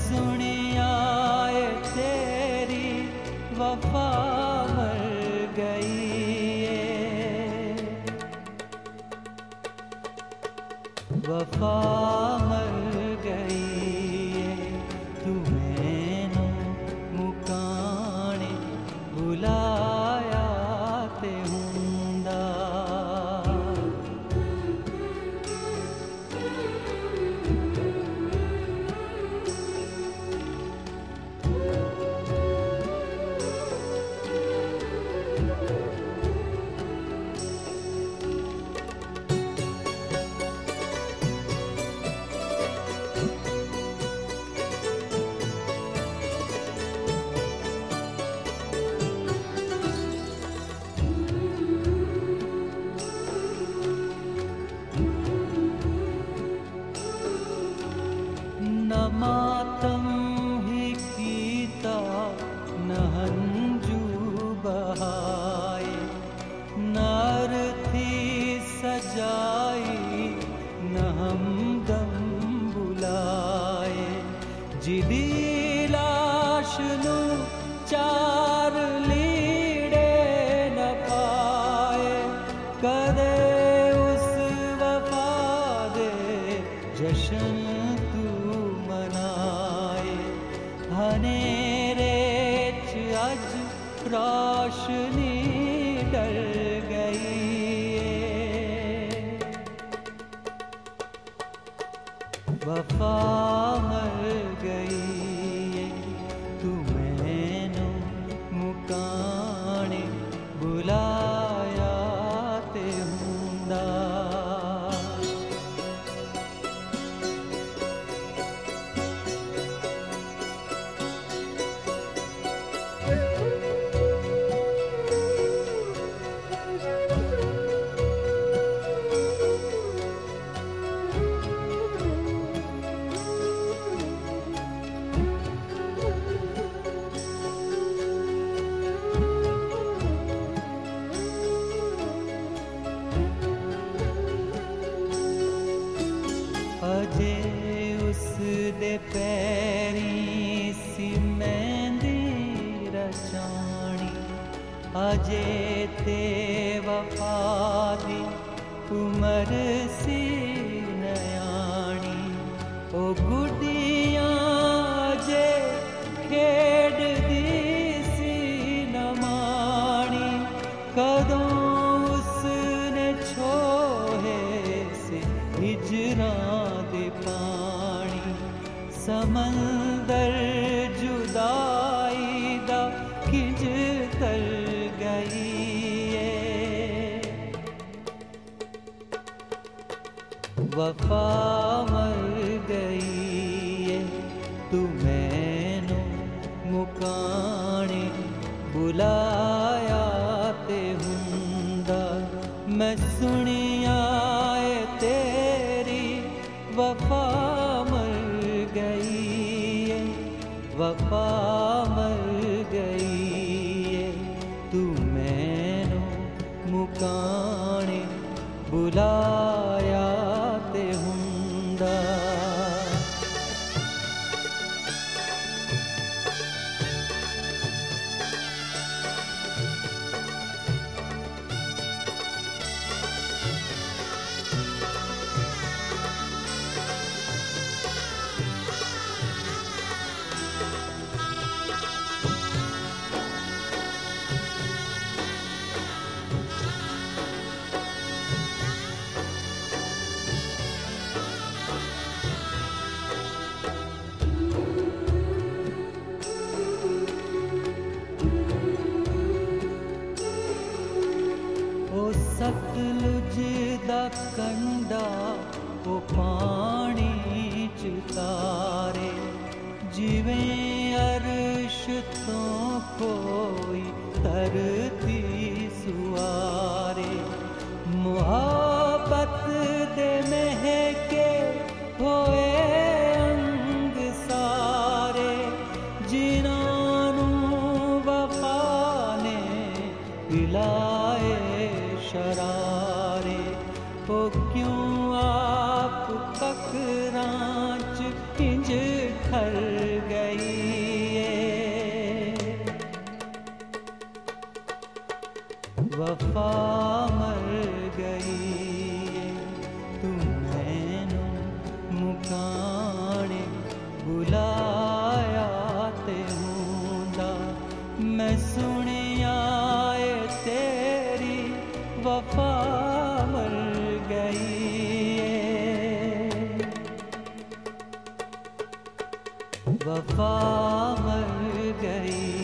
सुनिया तेरी वफा मर गई वफा मर गई तू मैनू मुकाने बुलाया ते हुंदा न मातम ही कीता न हंजू बहाए न अर्थी सजाई न हमदम बुलाए जिदी लाश नू चार लीड़े न पाए कदे उस वफा दे जशन हनेरे च अज रोशनी डर गई वफा मर गई तू मैनू मुकाने बुलाया ते हुंदा अजे उस दे पैरी सी मेहंदी रचानी अजे ते वफा दी उमर सी नयानी ओ गुडियां अजे खेड दी सी नमानी कदों उसने छोहे से हिजरां दे पानी समंदर जुदाई दा किंज तर गई वफा मर गई तू मैनू मुकाने बुलाया ते हुंदा मैं सुनिया तेरी वफा मर गई वफा मर गई तू मैनू मुकाने बुलाया ते हुंदा सतलुज दा कंडा ओ पानी च तारे जिवें अर्श तो कोई धरती सुआरे मुहब्बत दे महके होए अंग सारे जिन्हां नू वफा ने पिलाए शरारे ओ क्यों आप फकरां च इंज ठर बुलाया ते हुंदा मैं सुनिया तेरी वफा मर गई वफा मर गई।